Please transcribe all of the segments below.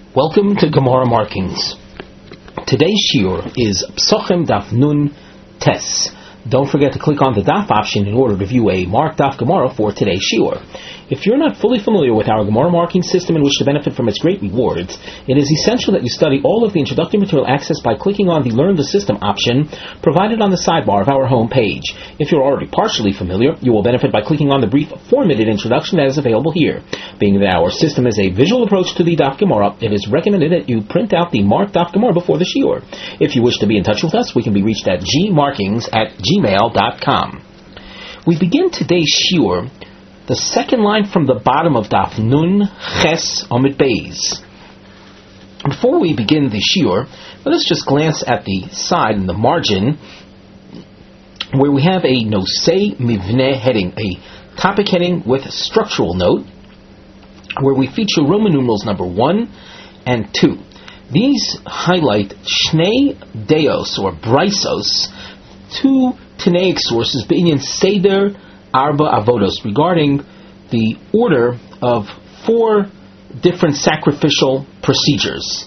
Welcome to Gemara Markings. Today's shiur is Psachim Daf Nun Tes. Don't forget to click on the Daf option in order to view a marked Daf Gemara for today's shiur. If you're not fully familiar with our Gemara marking system and wish to benefit from its great rewards, it is essential that you study all of the introductory material accessed by clicking on the Learn the System option provided on the sidebar of our home page. If you're already partially familiar, you will benefit by clicking on the brief formatted introduction that is available here. Being that our system is a visual approach to the Daf Gemara, it is recommended that you print out the marked Daf Gemara before the shiur. If you wish to be in touch with us, we can be reached at gmarkings@gmail.com. We begin today's shiur the second line from the bottom of Daf Nun Ches Amud Beis. Before we begin the shiur, let us just glance at the side in the margin where we have a Nosei Mivneh heading, a topic heading with structural note, where we feature Roman numerals number 1 and 2. These highlight Shnei Deos or Brisos, two Tanaic sources, B'inyan Seder Arba Avodos, regarding the order of 4 different sacrificial procedures.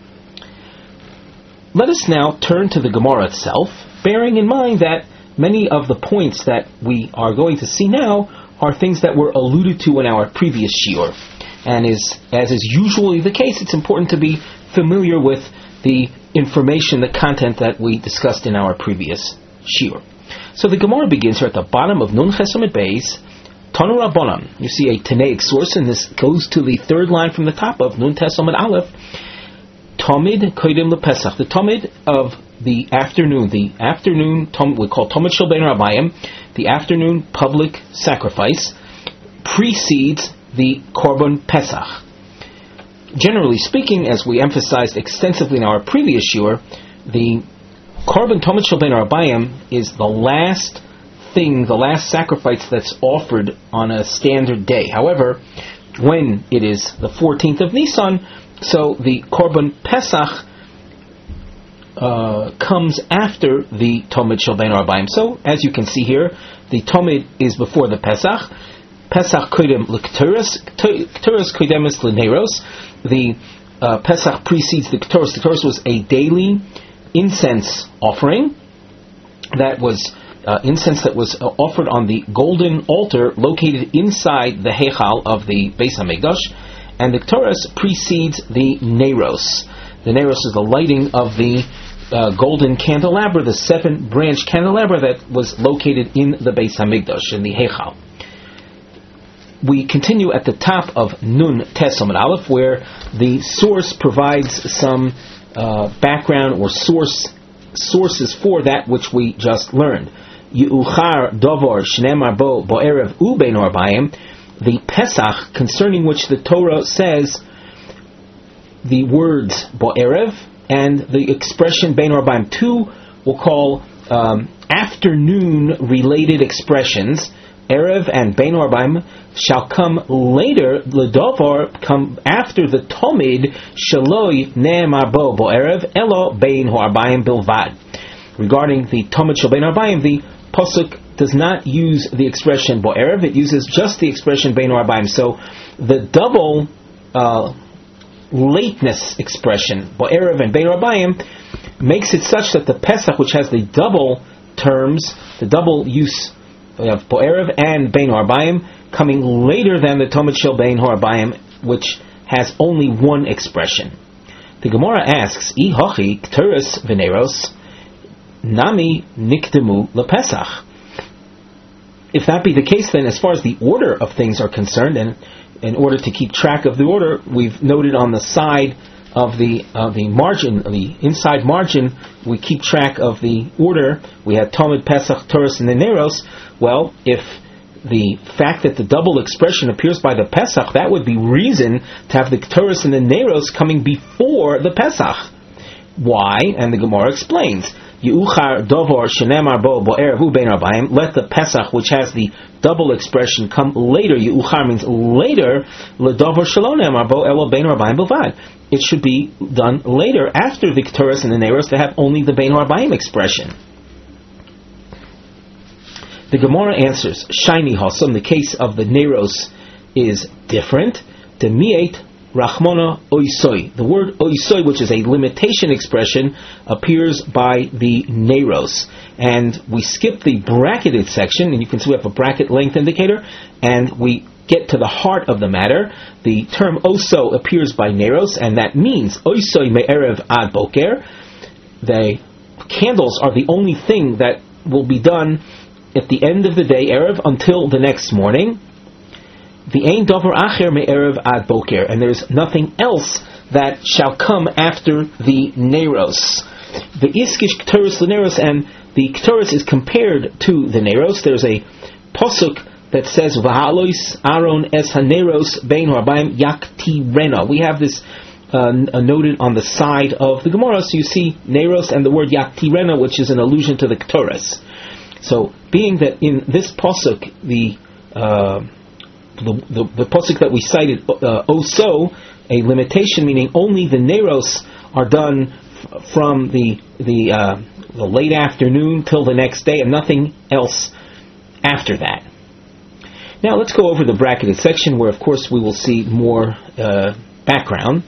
Let us now turn to the Gemara itself, bearing in mind that many of the points that we are going to see now are things that were alluded to in our previous shiur. And as is usually the case, it's important to be familiar with the information, the content that we discussed in our previous shiur. So the Gemara begins here at the bottom of Nun Ches Amud Beis, Tanu Rabbanan. You see a Tanaic source, and this goes to the third line from the top of Nun Tes Amud Aleph. Tomid Kodim LePesach, the Tomid of the afternoon we call Tomid Shel Ben Rabbayim, the afternoon public sacrifice, precedes the Korban Pesach. Generally speaking, as we emphasized extensively in our previous shiur, the Korban Tomid Shel Ben Rabbayim is the last sacrifice that's offered on a standard day. However, when it is the 14th of Nisan, so the Korban Pesach comes after the Tomid Shel Ben Rabbayim. So, as you can see here, the Tomid is before the Pesach. Pesach Kodim L'Kteros, Kteros Kodemis L'Neros. The Pesach precedes the Kteros. The Kteros was a daily incense offering that was incense that was offered on the golden altar located inside the Heichal of the Beis HaMikdash, and the Kteros precedes the Neros. The Neros is the lighting of the golden candelabra, the 7-branch candelabra that was located in the Beis HaMikdash, in the Heichal. We continue at the top of Nun Tes Amud Aleph, where the source provides some background or sources for that which we just learned. Yuchar Dovar Shneimar Bo Bo'erev U Bein Arbayim, the Pesach concerning which the Torah says the words Bo'erev and the expression Bein Arbayim, two we'll call afternoon related expressions. Erev and Bein Arbayim shall come later. L'dovar come after the Tomid Shaloi Ne'emar Bo Bo'erev Elo Bein Arbayim Bilvad. Regarding the Tomid Shel Bein Arbayim, the pasuk does not use the expression Bo'erev; it uses just the expression Bein Arbayim. So the double lateness expression Bo'erev and Bein Arbayim makes it such that the Pesach, which has the double terms, the double use of Bo'erev and Bein Arbayim, coming later than the Tomid Shel Bein Arbayim, which has only one expression. The Gemara asks, I hochi Kteros v'Neros nami nikdemu lePesach. If that be the case, then as far as the order of things are concerned, and in order to keep track of the order, we've noted on the side of the margin, the inside margin, we keep track of the order. We have Tomid, Pesach, Kteros, and the Neros. Well, if the fact that the double expression appears by the Pesach, that would be reason to have the Kteros and the Neros coming before the Pesach. Why? And the Gemara explains. Yuchar Dovar Shenemar Bo Bo'erev U Bein Arbayim. Let the Pesach, which has the double expression, come later. Yuchar means later. L'Dovar Shelo Ne'emar Bo Elo Bein Arbayim Bilvad. It should be done later, after the Kteros and the Neros, to have only the Bein Arbayim expression. The Gemara answers, Shiny Hossam, the case of the Neros is different. The Mi'et Rachmona oisoi. The word oisoi, which is a limitation expression, appears by the Neros. And we skip the bracketed section, and you can see we have a bracket length indicator, and we get to the heart of the matter. The term oso appears by Neros, and that means oisoi me'erev ad boker. The candles are the only thing that will be done at the end of the day, erev, until the next morning. The ein davar acher me'erev ad boker, and there's nothing else that shall come after the Neros. The iskish k'teris l'neros, and the k'teris is compared to the Neros. There's a posuk that says v'halois Aaron es haneros bein harbaim yaktirena. We have this noted on the side of the Gemara, so you see Neros and the word yaktirena, which is an allusion to the k'teris. So, being that in this pasuk, the pasuk that we cited, oso, a limitation, meaning only the Neros are done from the late afternoon till the next day, and nothing else after that. Now, let's go over the bracketed section, where, of course, we will see more background.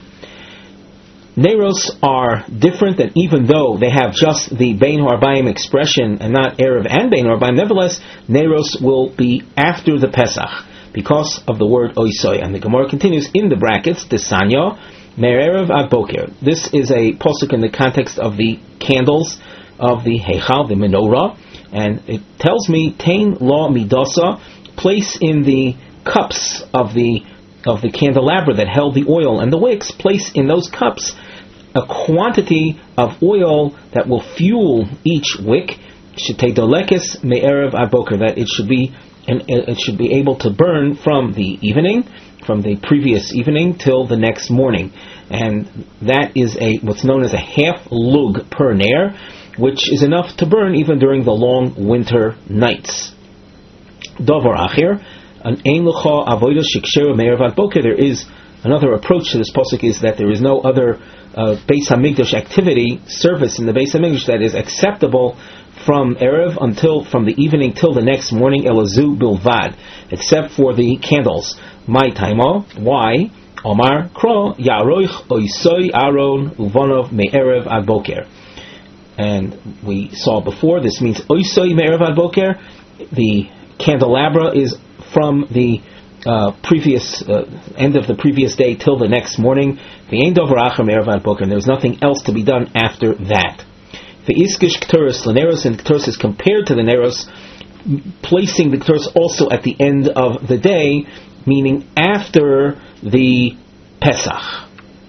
Neros are different, and even though they have just the Bein Harbayim expression and not Erev and Bein Harbayim, nevertheless, Neros will be after the Pesach because of the word Oisoi. And the Gemara continues in the brackets, Desanya, Me'erev ad Boker. This is a posuk in the context of the candles of the Heichal, the menorah, and it tells me, Tain la midasa, place in the cups of the candelabra that held the oil and the wicks, place in those cups a quantity of oil that will fuel each wick, shetedolekes me'erev ad boker, that it should be able to burn from the evening, from the previous evening till the next morning, and that is what's known as a half lug per ner, which is enough to burn even during the long winter nights. Davar acher, an ein lecha avoda shiksheru me'erev ad boker. There is another approach to this pasuk, is that there is no other Beis Hamikdash activity, service in the Beis Hamikdash that is acceptable from Erev from the evening till the next morning, elazu bilvad, except for the candles. My taima, why? Omar kro yaroich oisoi Aaron uvanov me'erev ad boker. And we saw before, this means oisoi me'erev ad boker. The candelabra is from the previous end of the previous day till the next morning. The ein davar acher me'erev ad boker, and there's nothing else to be done after that. The iskish k'teris l'neros, and k'teris is compared to the Neros, placing the k'teris also at the end of the day, meaning after the Pesach.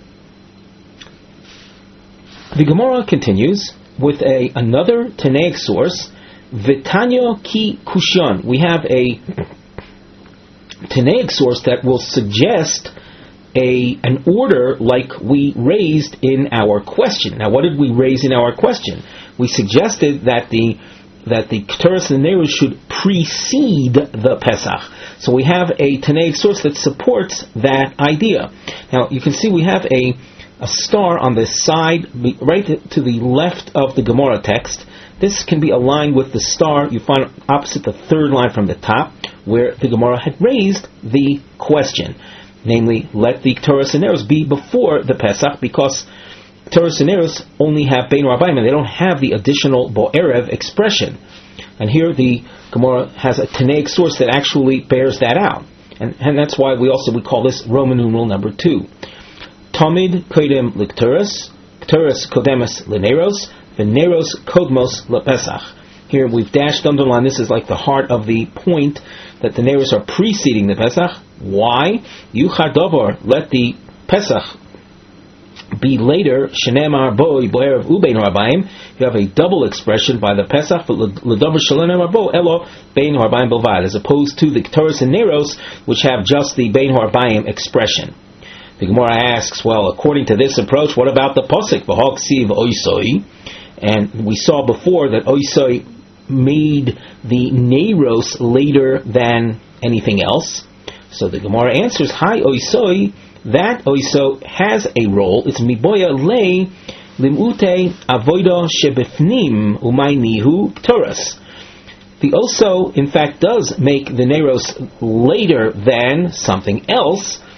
The Gemara continues with another Tanaic source, V'tanya ki kushan. We have a Tanaic source that will suggest an order like we raised in our question. Now, what did we raise in our question? We suggested that the K'teris and Neros should precede the Pesach. So we have a Tanaic source that supports that idea. Now, you can see we have a star on the side, right to the left of the Gemara text. This can be aligned with the star you find opposite the third line from the top, where the Gemara had raised the question. Namely, let the K'teris and Neros be before the Pesach, because K'teris and Neros only have Bein Harbayim, and they don't have the additional Bo'erev expression. And here the Gemara has a Tanaic source that actually bears that out. And that's why we call this Roman numeral number 2. Tamid Kodem L'K'teris, K'teris Kodemus L'Neros, V'Neros Kodmos L'Pesach. Here we've dashed, underlined, this is like the heart of the point, that the Neros are preceding the Pesach. Why? Yuchar Davar, let the Pesach be later. Shenemar Boi Bo'erev Ubein Harbayim. You have a double expression by the Pesach, but L'Davar Shenemar Bo Elo Bein Harbayim Bilvad, as opposed to the K'teris and Neros, which have just the Bein Harbayim expression. The Gemara asks, well, according to this approach, what about the Pasuk? V'Hok Siv Oisoi. And we saw before that Oisoi made the Neros later than anything else. So the Gemara answers, Hi Oisoi, that Oiso has a role. It's Miboya Le Limute Avoida Shebefnim Umay Nihu K'teris. The Oso, in fact, does make the Neros later than something else,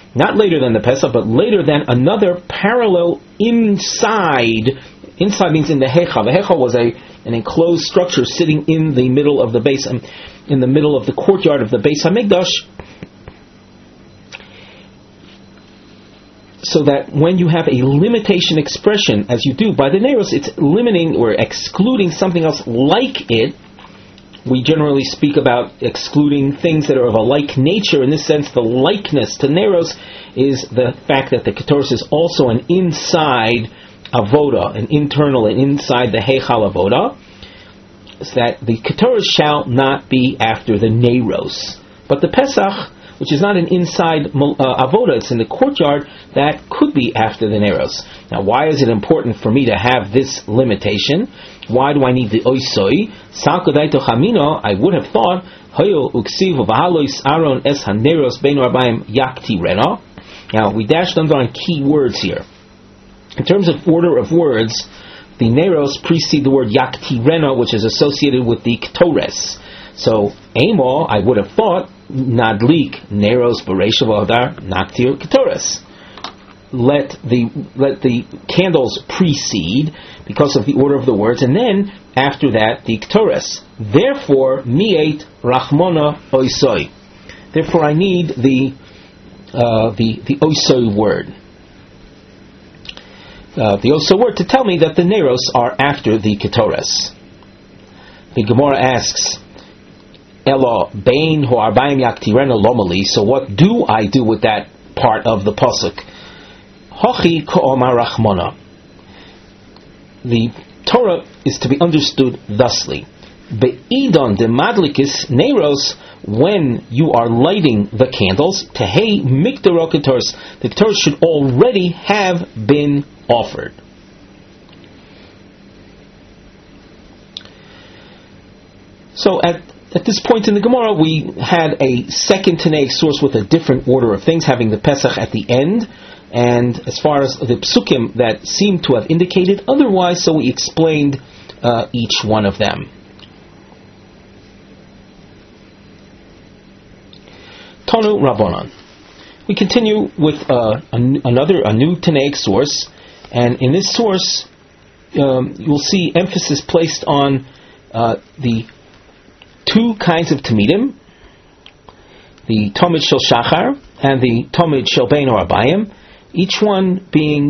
not later than the Pesach, but later than another parallel inside. Inside means in the Heichal. The Heichal was an enclosed structure sitting in the middle of the base, in the middle of the courtyard of the Beis Hamikdash, so that when you have a limitation expression, as you do by the Neros, it's limiting or excluding something else like it. We generally speak about excluding things that are of a like nature. In this sense, the likeness to Neros is the fact that the Ketores is also an inside avoda, an internal and inside the Heichal avoda, so that the Ketores shall not be after the Neros. But the Pesach, which is not an inside avoda, it's in the courtyard, that could be after the Neros. Now, why is it important for me to have this limitation? Why do I need the oisoi? Salkodaito chamino, I would have thought, hoyo uksiv v'halois aron es haneros bein arbaim yakti rena. Now, we dashed on key words here. In terms of order of words, the Neros precede the word yakti rena, which is associated with the Ketores. So, Amo, I would have thought, nadlik Neros bereisha v'hodar naktir Ketores. Let the candles precede because of the order of the words, and then after that the Ketores. Therefore, mi'et rachmona oisoi. Therefore, I need the oisoi word. The oisoi word to tell me that the Neros are after the Ketores. The Gemara asks, Elo bein hu arbaim yaktirena lomali. So what do I do with that part of the pasuk? Hochi ko'omar rachmona. The Torah is to be understood thusly: Be'idon de madlikis neros, when you are lighting the candles, tehei mikdaro ketores, the ketores should already have been offered. So at this point in the Gemara, we had a second Tanaic source with a different order of things, having the Pesach at the end. And as far as the psukim that seem to have indicated otherwise, so we explained each one of them. Tonu Rabbanan. We continue with a new Tanaic source, and in this source you'll see emphasis placed on the two kinds of Tamidim, the Tomid Shel Shachar and the Tomid Shel Bein Arbayim, each one being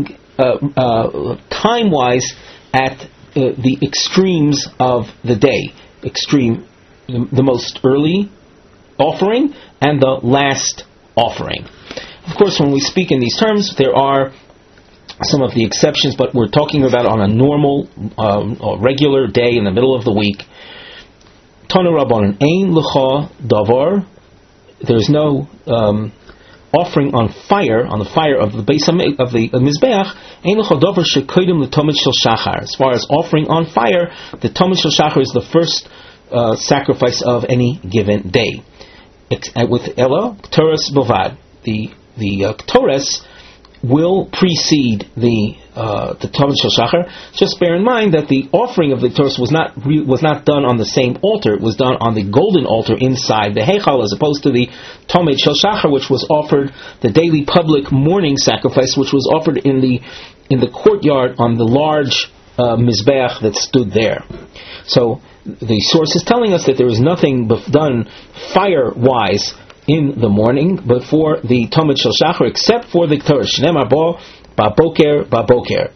time-wise at the extremes of the day. Extreme, the most early offering and the last offering. Of course, when we speak in these terms, there are some of the exceptions, but we're talking about on a normal or regular day in the middle of the week. Tanu Rabbanan, Ein L'cha Davar, there's no offering on the fire of the base of the Mizbeach, Ein L'cha Davar shekodim l'tomid shel shachar. As far as offering on fire, the tomid shel shachar is the first sacrifice of any given day. With Ella, Ketores Bovad, the Ketores will precede the Tomid Shel Shachar. Just bear in mind that the offering of the Ketores was not done on the same altar. It was done on the golden altar inside the Heichal, as opposed to the Tomid Shel Shachar, which was offered, the daily public morning sacrifice, which was offered in the courtyard on the large Mizbeach that stood there. So the source is telling us that there is nothing done fire-wise in the morning before the Tomid Shel Shachar, except for the Ketores. Shneimar bo baboker baboker.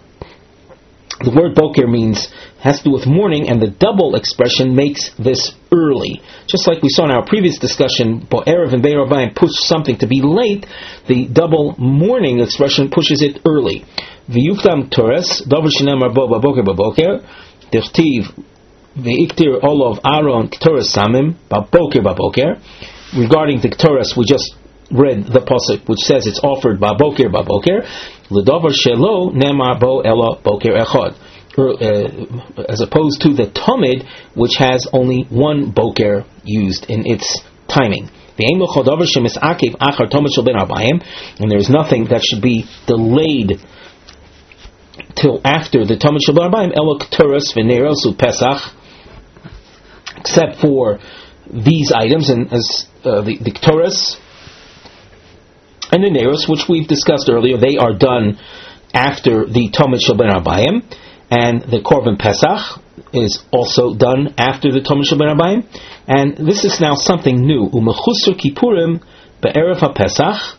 The word boker has to do with morning, and the double expression makes this early. Just like we saw in our previous discussion, bo erev and bein arbayim push something to be late, the double morning expression pushes it early. V'yuktam Ketores, davar shneimar bo baboker baboker, dirtiv v'iktir olav Aaron Ketores samim baboker baboker. Regarding the Ketores, we just read the pasuk which says it's offered baboker baboker, l'davar shelo nemar bo ela boker echad, as opposed to the Tomid, which has only one boker used in its timing. And there is nothing that should be delayed till after the Tomid shel Arbayim, ela Ketores v'neros u'pesach, except for these items, and as the Ketores And the Neros, which we've discussed earlier, they are done after the Tomid Shel Ben Arbayim, and the Korban Pesach is also done after the Tomid Shel Ben Arbayim, and this is now something new. Umechusur Kippurim be'erev HaPesach.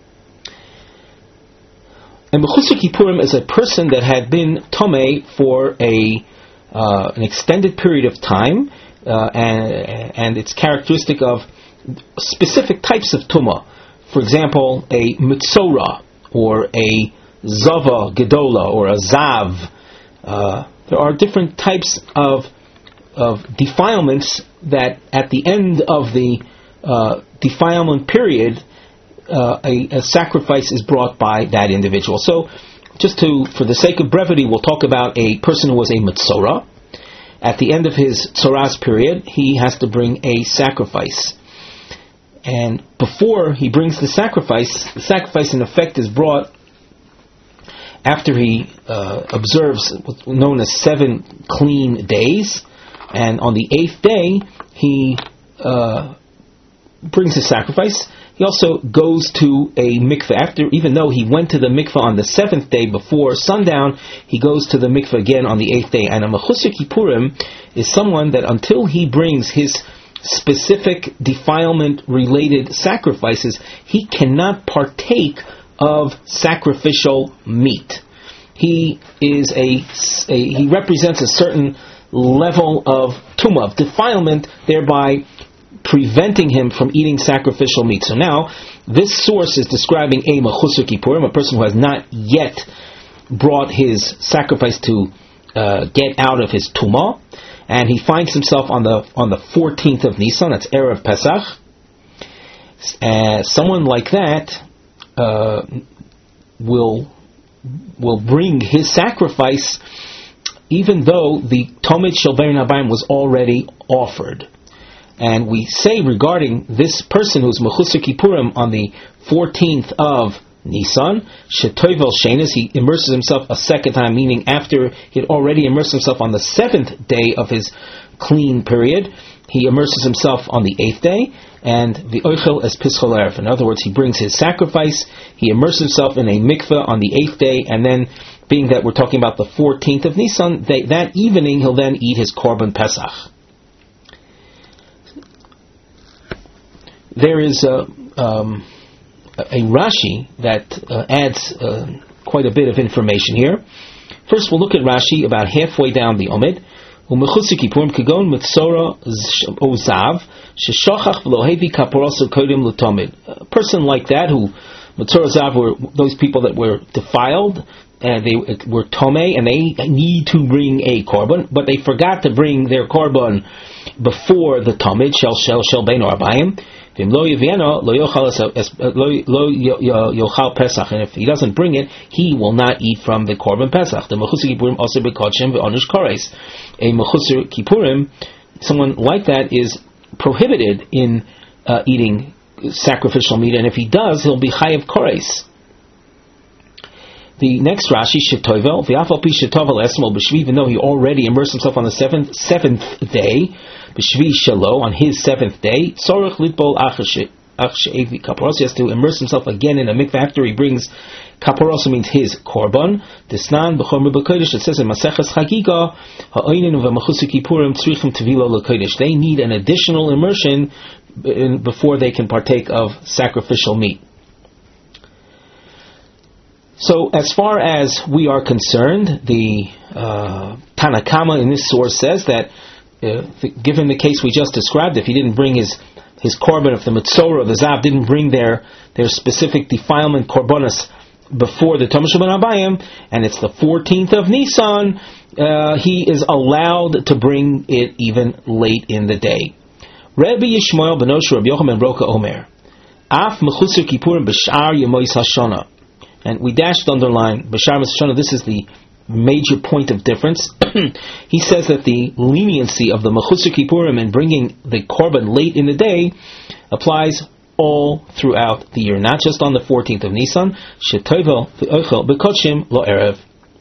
And Mechusar Kippurim is a person that had been Tomei for an extended period of time, and it's characteristic of specific types of Tumah. For example, a Mitzorah, or a Zava Gedola, or a Zav. There are different types of defilements that at the end of the defilement period, a sacrifice is brought by that individual. So, for the sake of brevity, we'll talk about a person who was a Mitzorah. At the end of his Tzoras period, he has to bring a sacrifice. And before he brings the sacrifice in effect is brought after he observes what's known as 7 clean days. And on the 8th day, he brings his sacrifice. He also goes to a mikveh. Even though he went to the mikveh on the 7th day before sundown, he goes to the mikveh again on the 8th day. And a Mechusar Kippurim is someone that until he brings his specific defilement-related sacrifices, he cannot partake of sacrificial meat. He represents a certain level of tumah, of defilement, thereby preventing him from eating sacrificial meat. So now, this source is describing a Mechusar Kippurim, a person who has not yet brought his sacrifice to get out of his tumah, and he finds himself on the 14th of Nisan, that's Erev Pesach. Someone like that will bring his sacrifice even though the Tomid Shel Ben Arbayim was already offered. And we say regarding this person who's Mechusar Kippurim on the 14th of Nisan, Shetoivel Shenis, he immerses himself a second time, meaning after he had already immersed himself on the 7th day of his clean period, he immerses himself on the 8th day, and the Oichel es Pischol Erev. In other words, he brings his sacrifice, he immerses himself in a mikveh on the 8th day, and then, being that we're talking about the 14th of Nisan, that evening he'll then eat his Korban Pesach. There is a Rashi that adds quite a bit of information here. First, we'll look at Rashi about halfway down the Omid. Umechusar Kippurim kagon mitzora ozav sheshachach v'lo hevi kaparoso kodim l'tomid. A person like that, who mitzora zav were those people that were defiled, and they were tomei, and they need to bring a korban, but they forgot to bring their korban before the tomid shel ben arbayim. And if he doesn't bring it, he will not eat from the Korban Pesach. The Mechusar Kippurim also bekachim ve'onish kares. A Mechusar Kippurim, someone like that, is prohibited in eating sacrificial meat, and if he does, he'll be chayav kares. The next Rashi, Shetoivel, v'afal pi shetovel esmol b'shvi, even though he already immersed himself on the seventh day, b'shvi shelo, on his 7th day, sorach litbol ach she'evi kaparos, he has to immerse himself again in a mikveh after he brings kaparos, means his korban. Desnan b'chomer b'kodesh, it says in Maseches Chagiga, ha'oinin v'mechusar Kippurim tzrichim tevilo l'kodesh. They need an additional immersion before they can partake of sacrificial meat. So, as far as we are concerned, the Tanakama in this source says that, given the case we just described, if he didn't bring his korban, if the Mitzorah or the Zav didn't bring their specific defilement korbanos before the Tomid Shel Ben Arbayim, and it's the 14th of Nisan, he is allowed to bring it even late in the day. Rabbi Yishmael ben Osher Rabbi Yochanan ben Broka Omer, Af Mechusar Kippurim b'shar Yemois Hashana. And we dashed underline B'shar Hashana. This is the major point of difference. He says that the leniency of the Mechusar Kippurim in bringing the korban late in the day applies all throughout the year, not just on the 14th of Nisan. Shetoivel v'ochel b'kochim lo erev.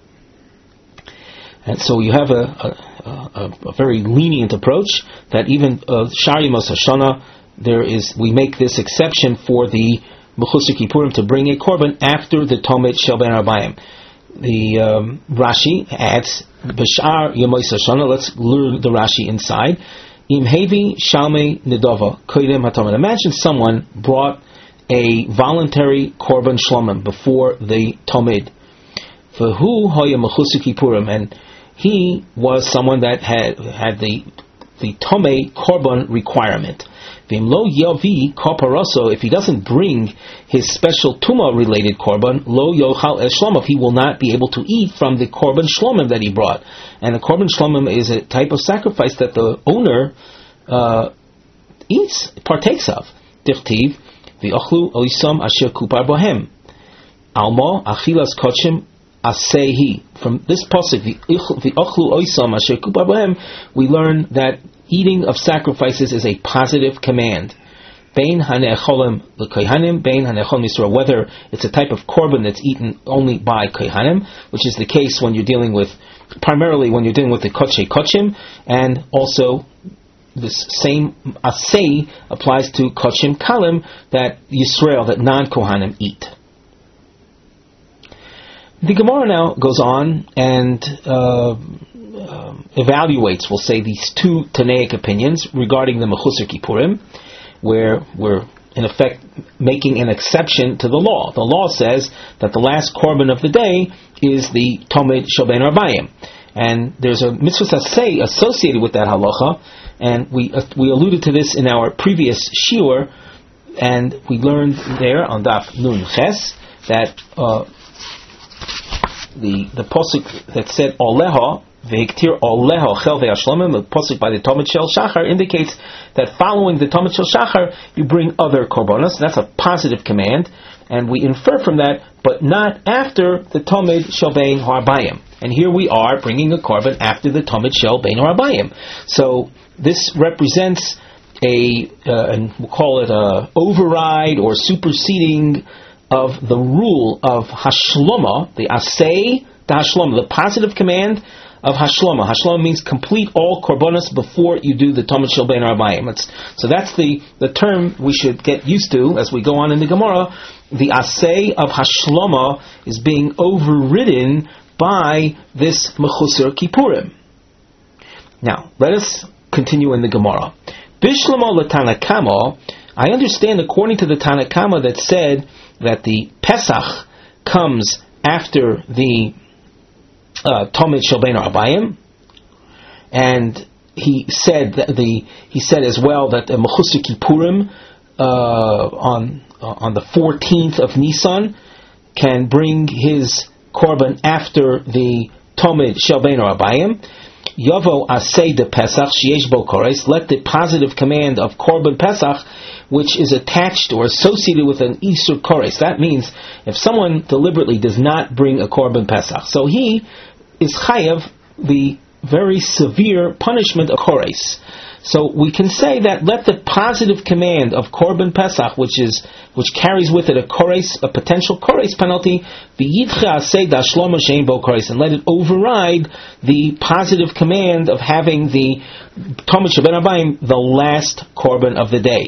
And so you have a very lenient approach that even Shar Yemos Hashana, we make this exception for the Mechusar Kippurim to bring a korban after the Tomid Shel Ben Arbayim. The Rashi adds B'shar Yemois Hashana. Let's lure the Rashi inside. Im Hevi Shalmei Nidova Koidem HaTomid. Imagine someone brought a voluntary korban shlomim before the Tomid. V'hu hoya Mechusar Kippurim, and he was someone that had the Tomei korban requirement. V'imlo yavi koparaso, if he doesn't bring his special Tuma related korban, lo yochal es shlomim, he will not be able to eat from the korban shlomim that he brought. And the korban shlomim is a type of sacrifice that the owner partakes of. Dichtiv v'ochlu oisam asher kupar bohem alma achilas kochim asehi. From this pasuk, v'ochlu oisam asher kupar bohem, we learn that eating of sacrifices is a positive command. Bein hanecholim l'kohanim, bein hanecholim yisrael. Whether it's a type of korban that's eaten only by kohanim, which is the case when you're dealing with, primarily when you're dealing with the kochei kochim, and also this same asay applies to kochim kalim that Yisrael, that non-kohanim eat. The Gemara now goes on and evaluates, we'll say, these two Tanaic opinions regarding the Mechusar Kippurim, where we're in effect making an exception to the law. The law says that the last korban of the day is the Tomid Shel Ben Arbayim, and there's a mitzvah saseh associated with that halacha, and we alluded to this in our previous shiur, and we learned there on Daf Nun Ches that the pasuk that said Oleha V'hiktir Oleha Chel Ve'ashlomim, the pasuk by the Tomid Shel Shachar, indicates that following the Tomid Shel Shachar you bring other korbanos. That's a positive command, and we infer from that, but not after the Tomid Shel Ben Arbayim. And here we are bringing a korban after the Tomid Shel Ben Arbayim. So this represents and we'll call it a override or superseding of the rule of Hashloma, the Asay, the Hashloma, the positive command of Hashloma. Hashloma means complete all korbanos before you do the Tomid Shel Ben Arbayim. So that's the term we should get used to as we go on in the Gemara. The Asay of Hashloma is being overridden by this Mechusar Kippurim. Now, let us continue in the Gemara. Bishlama l'Tanakama, I understand according to the Tanakama that said that the Pesach comes after the Tomid Shel Ben Arbayim, and he said as well that the Mechusar Kippurim on the 14th of Nisan can bring his korban after the Tomid Shel Ben Arbayim. Yavo asay de Pesach sheyesh bo kores. Let the positive command of korban Pesach, which is attached or associated with an isur kores. That means if someone deliberately does not bring a korban Pesach, so he is chayav the very severe punishment of kores. So we can say that let the positive command of korban Pesach, which carries with it a potential kores penalty, and let it override the positive command of having the Tomid Shel Ben Arbayim, the last korban of the day.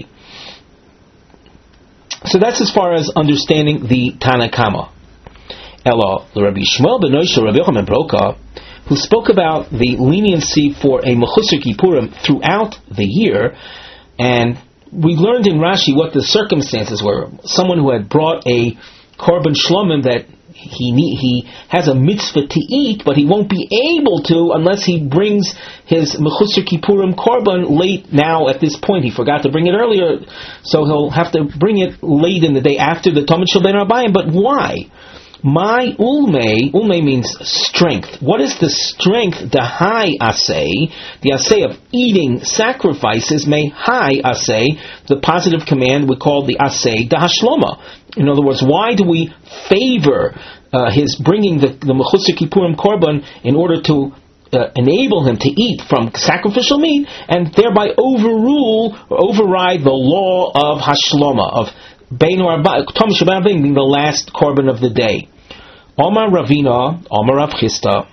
So that's as far as understanding the Tanakama. Ela Rabbi Shmuel ben Nosha Rabbi Yochanan Broka, who spoke about the leniency for a Mechusar Kippurim throughout the year, and we learned in Rashi what the circumstances were. Someone who had brought a korban shlomim that he has a mitzvah to eat, but he won't be able to unless he brings his Mechusar Kippurim korban late. Now at this point he forgot to bring it earlier, so he'll have to bring it late in the day after the Tomid Shel Ben Arbayim. But why? My ulme means strength. What is the strength? The high asay, the asay of eating sacrifices, may high asay, the positive command we call the asay, the hashloma. In other words, why do we favor his bringing the Mechusar Kippurim korban in order to enable him to eat from sacrificial meat and thereby override the law of hashloma, of Bein Tomid Shel Ben Arbayim being the last korban of the day? Omar Ravina, Omar Rav Chisda.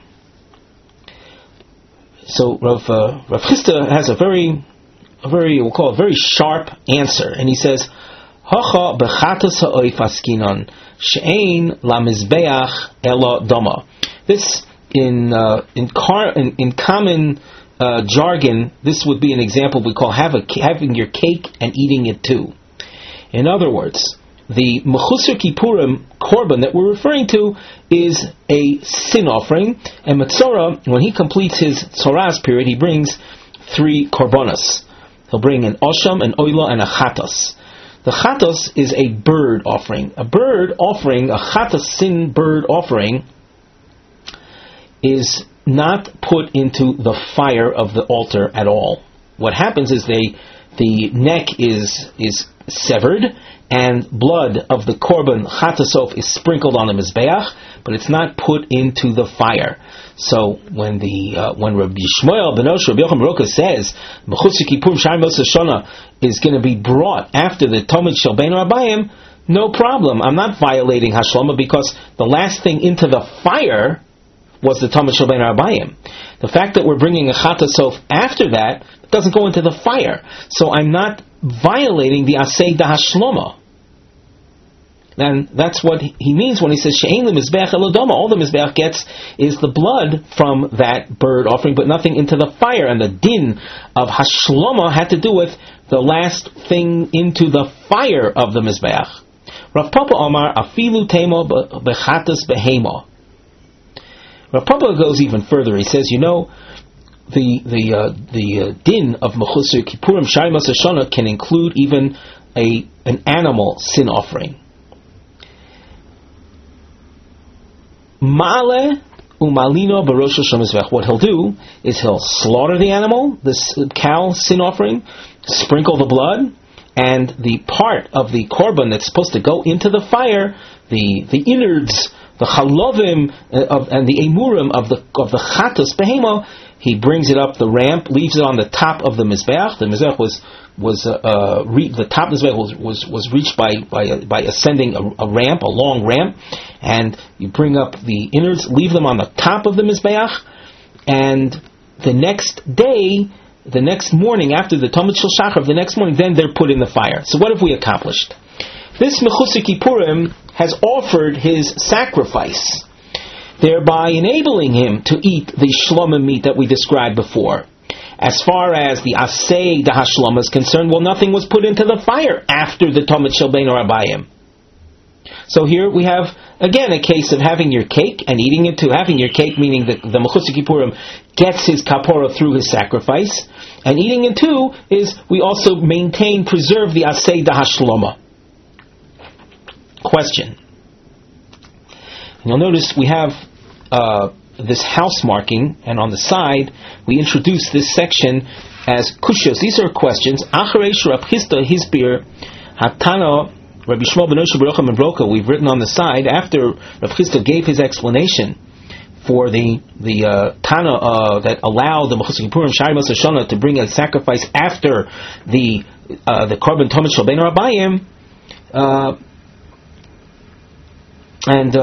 So Rav Chisda has a very, we'll call it very sharp answer, and he says, Hacha bechatas ha'oif askinon she'ein lamizbeach ela doma. This in common jargon, this would be an example we call having your cake and eating it too. In other words, the Mechusar Kippurim korban that we're referring to is a sin offering, and Metzora, when he completes his Tzoras period, he brings 3 korbanos. He'll bring an osham, an oila, and a chatos. The chatos is a bird offering. A bird offering, a chatos sin bird offering, is not put into the fire of the altar at all. What happens is the neck is severed, and blood of the korban chatasof is sprinkled on the mizbeach, but it's not put into the fire. So when Rabbi Shmuel ben Osher, Rabbi Yochanan ben Roka says Mechutz Kippurim Shar Mos Hashana is going to be brought after the Tomid Shel Bein Rabayim, no problem. I'm not violating Hashlama because the last thing into the fire was the Tomid Shel Bein Rabayim. The fact that we're bringing a chatasof after that doesn't go into the fire, so I'm not violating the Asay da Hashlama. And that's what he means when he says She'ein leMizbeach elodoma. All the Mizbeach gets is the blood from that bird offering, but nothing into the fire. And the din of Hashlama had to do with the last thing into the fire of the Mizbeach. Rav Papa Omar afilu temo bechatas behema. Rav Papa goes even further. He says, the din of Mechusar Kippurim Shar Mos Hashana can include even an animal sin offering. Ma'ale umalino barosh Hashem mizbech. What he'll do is he'll slaughter the animal, this cow sin offering, sprinkle the blood, and the part of the korban that's supposed to go into the fire, the innards, the chalovim and the emurim of the chatos behema, he brings it up the ramp, leaves it on the top of the mizbeach. The mizbeach the top of the mizbeach was reached by ascending a ramp, a long ramp, and you bring up the innards, leave them on the top of the mizbeach, and the next morning, after the Tomid Shel Shachar, the next morning, then they're put in the fire. So what have we accomplished? This Mechusar Kippurim has offered his sacrifice, thereby enabling him to eat the shlomim meat that we described before. As far as the asay the hashlama is concerned, nothing was put into the fire after the Tomid Shel Bein Rabayim. So here we have again a case of having your cake and eating it too. Having your cake meaning the Mechusar Kippurim gets his kapora through his sacrifice, and eating it too is we also preserve the asay the hashlama. Question. You'll notice we have this house marking, and on the side we introduce this section as kushos. These are questions. Achareish Rav Chisda Hisbir Hatana Rabbi Shmuel ben Osher Rabbi Yochanan ben Roka. We've written on the side after Rav Chisda gave his explanation for the Tana that allowed the Mechusar Kippurim Shar Mos Hashana to bring a sacrifice after the korban Tomid Shel Bein Rabayim. And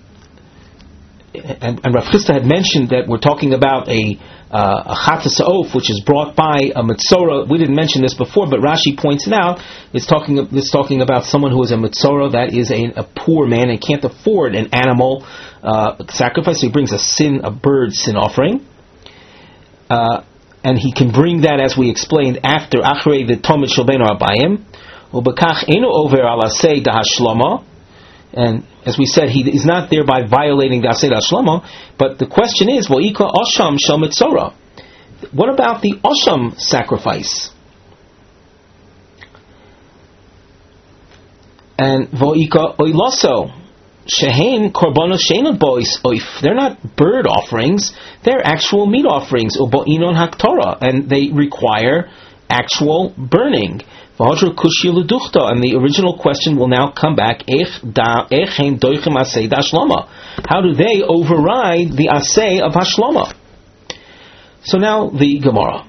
Rav Chisda had mentioned that we're talking about a chatas ha'of, which is brought by a metzora. We didn't mention this before, but Rashi points it out. It's talking about someone who is a metzora, that is a poor man and can't afford an animal sacrifice. So he brings a bird sin offering, and he can bring that, as we explained, after achrei the Tomid Shel Bein Rabayim. Ubekach eno over al asay da hashlama. And as we said, he is not thereby violating the Aseh Hashlama, but the question is, V'ika Osham Shel Metzora. What about the Osham sacrifice? And V'ika Oiloso Shehein Korbanos Shein Bois Oif. They're not bird offerings; they're actual meat offerings. Ubo'inon Haktorah, and they require actual burning. And the original question will now come back. How do they override the asay of Hashlama? So now the Gemara.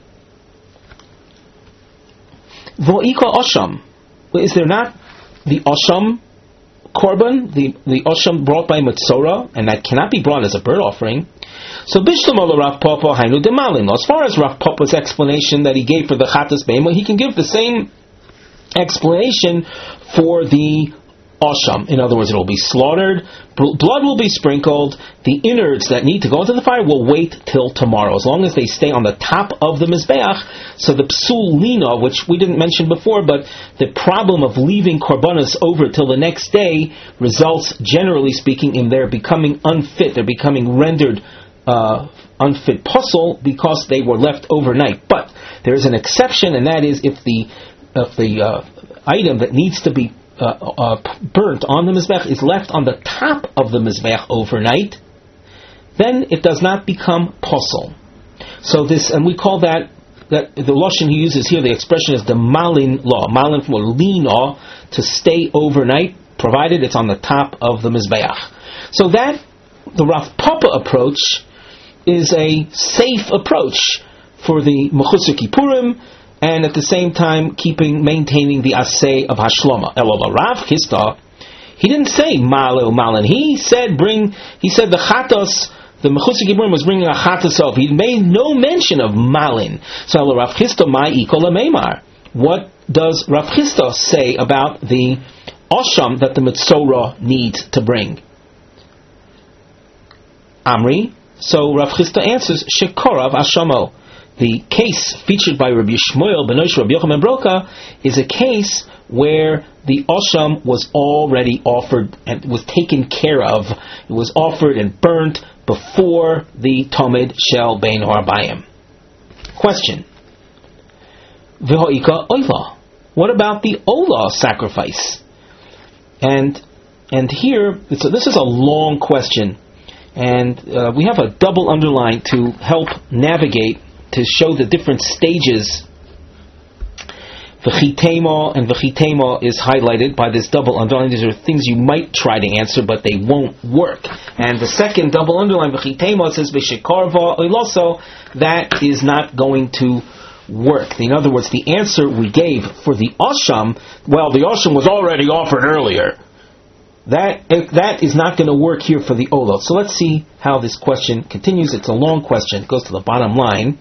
Vo'ika Osham. Is there not the Osham korban, the Osham brought by Metzora, and that cannot be brought as a bird offering? So Bishlamala Rav Papa Hainu Demalim. As far as Rav Papa's explanation that he gave for the Chatas Behema, he can give the same explanation for the Osham. In other words, it will be slaughtered, blood will be sprinkled, the innards that need to go into the fire will wait till tomorrow, as long as they stay on the top of the Mizbeach. So the Psul Lina, which we didn't mention before, but the problem of leaving Korbanos over till the next day results, generally speaking, in their becoming unfit, they're becoming rendered unfit puzzle because they were left overnight. But there is an exception, and that is if the item that needs to be burnt on the Mizbech is left on the top of the Mizbech overnight, then it does not become puzzle. So this, and we call that the lashon he uses here, the expression is the malin law. Malin from lina, to stay overnight, provided it's on the top of the Mizbeach. So that, the Rav Papa approach, is a safe approach for the Mechusar Kippurim, and at the same time maintaining the asay of Hashlama. Elova Rav Chisda, he didn't say Malo Malin. He said the Chatos, the Mechusar Kippurim was bringing a Chatos of. He made no mention of Malin. So Rav Chisda Mai Ikola Meimar. What does Rav Chisda say about the Osham that the Metzorah needs to bring? Amri. So Rav Chisda answers, Shekorav Ashamo. The case featured by Rabbi Shmuel ben Osh Rabbi Yochanan Broka is a case where the Osham was already offered and was taken care of. It was offered and burnt before the Tomid Shel Bein Harbayim. Question. V'ho'ika oila. What about the Ola sacrifice? And here, this is a long question, and we have a double underline to help navigate, to show the different stages. V'chitema and v'chitema is highlighted by this double underline. These are things you might try to answer, but they won't work. And the second double underline, v'chitema, says v'shekarva oiloso, that is not going to work. In other words, the answer we gave for the Osham, well, the Osham was already offered earlier. That is not going to work here for the Ola. So let's see how this question continues. It's a long question. It goes to the bottom line.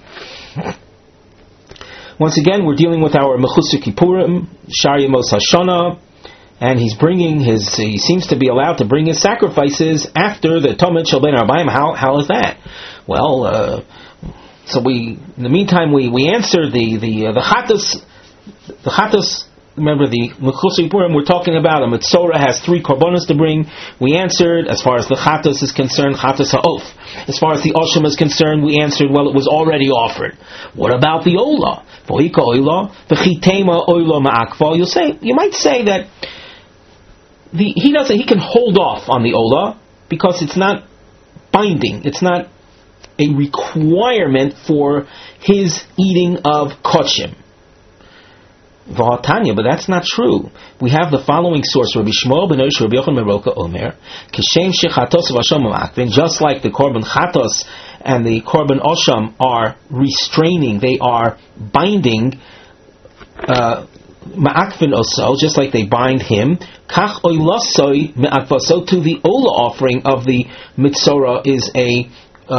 Once again, we're dealing with our Mechusar Kippurim, Shar Yemos Hashana, and he seems to be allowed to bring his sacrifices after the Tomid Shel Bein Harbayim. How is that? Well, so in the meantime, we answer the Chatos. Remember, the Mechusar Kippurim, we're talking about a Metzorah has 3 korbanos to bring. We answered, as far as the Chatos is concerned, Chatos Ha'of. As far as the Osham is concerned, we answered, well, it was already offered. What about the Ola? V'ho'ika oila, v'chitema oila ma'akva. You might say that he can hold off on the Ola because it's not binding. It's not a requirement for his eating of kochim. V'hatanya, but that's not true. We have the following source: Rabbi Shmuel ben Osh Rabbi Yochanan ben Roka Omer, Kishem shechatos v'asham ma'akvin. Just like the korban chatos and the korban osham are restraining, they are binding. Ma'akvin oso, just like they bind him. Kach oilasoi me'akva. So to the ola offering of the mitzorah is a